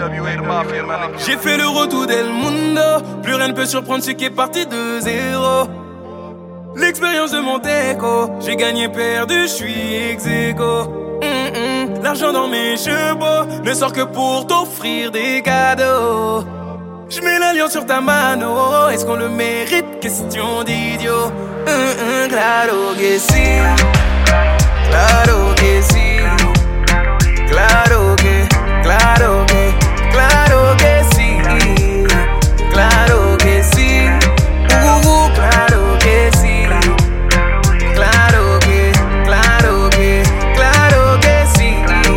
J'ai fait le retour del mundo. Plus rien ne peut surprendre ce qui est parti de zéro. L'expérience de Monteco. J'ai gagné, perdu, je suis ex-aequo. L'argent dans mes chevaux ne sort que pour t'offrir des cadeaux. J'mets l'alliance sur ta mano. Est-ce qu'on le mérite? Question d'idiot. Claro que sí. Claro que sí. Claro que, claro que, claro que sí. Claro que sí. Claro que sí. Claro que, claro que, claro que sí.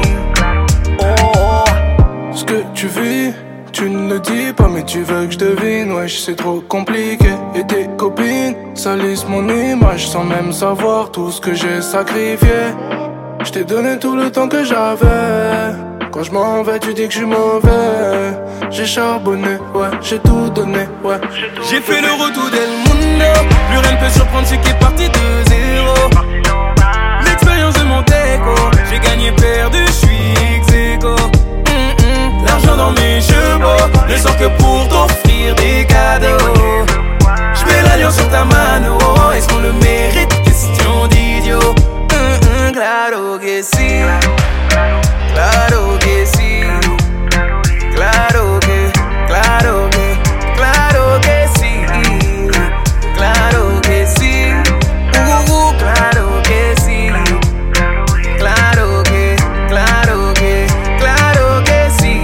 Oh, ce que tu vis, tu ne le dis pas, mais tu veux que je devine. Wesh, c'est trop compliqué. Et tes copines salissent mon image sans même savoir tout ce que j'ai sacrifié. Je t'ai donné tout le temps que j'avais. Quand je m'en vais, tu dis que je suis mauvais. J'ai charbonné, ouais, j'ai tout donné, ouais. J'ai fait le retour del mundo. Plus rien ne peut surprendre ce qui est parti de zéro. L'expérience de Monteco. J'ai gagné, perdu, je suis ex-aequo. L'argent dans mes chevaux ne sort que pour t'offrir des cadeaux. J'mets l'alliance sur ta mano. Est-ce qu'on le mérite? Question d'idiot. Claro que sí. Claro que sí. Claro que, claro que, claro que sí. Claro que sí. Claro que sí. Claro que, claro que, claro que sí.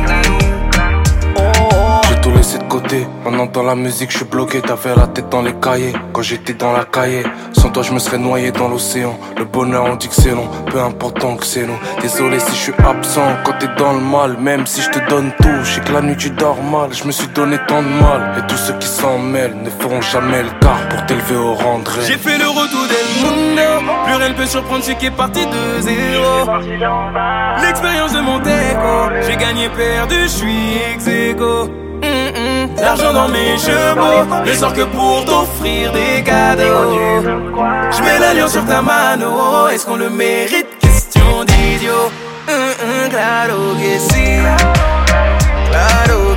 J'ai tout laissé de côté, maintenant dans la musique je suis bloqué. T'avais la tête dans les cahiers, quand j'étais dans la cahier. Sans toi je me serais noyé dans l'océan. Le bonheur on dit que c'est long, peu importe tant que c'est long. Désolé si je suis absent quand t'es dans le mal. Même si je te donne tout, je sais que la nuit tu dors mal. Je me suis donné tant de mal. Et tous ceux qui s'en mêlent ne feront jamais le quart pour t'élever au rang de rêve. J'ai fait le retour del mundo. Plus rien ne peut surprendre ce qui est parti de zéro. L'expérience de Monteco. J'ai gagné, perdu, je suis ex-aequo. L'argent dans mes chevaux ne sort que pour t'offrir des cadeaux. J'mets l'alliance sur ta mano. Est-ce qu'on le mérite? Question d'idiot. Claro que sí. Claro